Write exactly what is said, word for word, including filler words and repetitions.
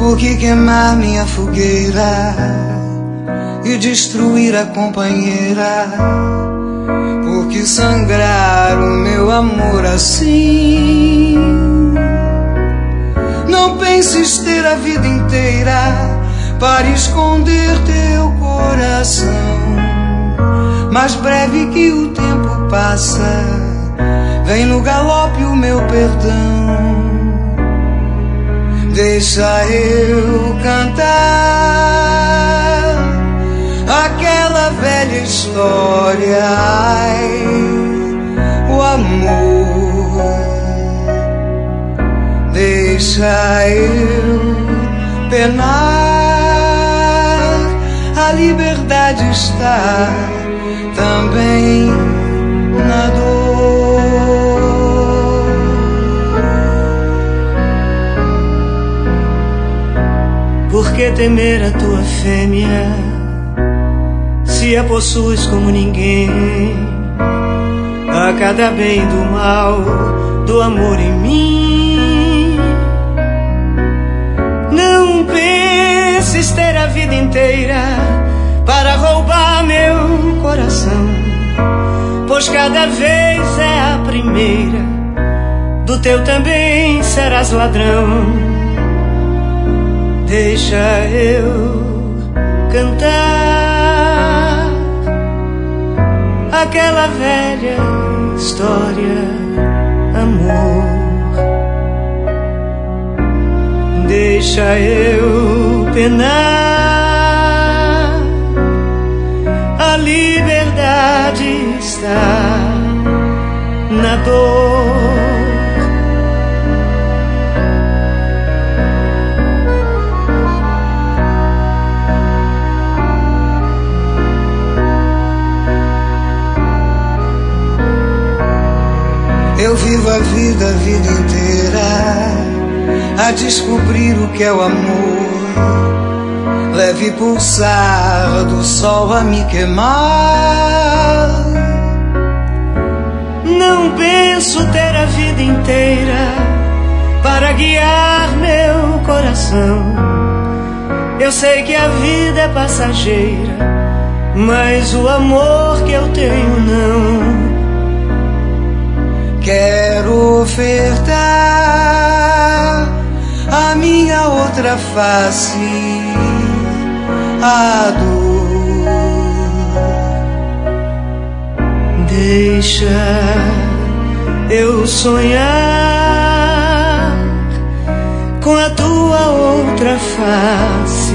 Por que queimar minha fogueira e destruir a companheira? Por que sangrar o meu amor assim? Não penses ter a vida inteira para esconder teu coração. Mais breve que o tempo passa, vem no galope o meu perdão. Deixa eu cantar aquela velha história, ai, o amor. Deixa eu penar, a liberdade está também na dor. Por que temer a tua fêmea, se a possuis como ninguém? A cada bem do mal, do amor em mim. Não penses ter a vida inteira para roubar meu coração, pois cada vez é a primeira, do teu também serás ladrão. Deixa eu cantar aquela velha história, amor. Deixa eu penar, a liberdade está na dor. Eu vivo a vida, a vida inteira a descobrir o que é o amor. Leve pulsar do sol a me queimar. Não penso ter a vida inteira para guiar meu coração. Eu sei que a vida é passageira, mas o amor que eu tenho não. Quero ofertar a minha outra face, a dor. Deixa eu sonhar com a tua outra face.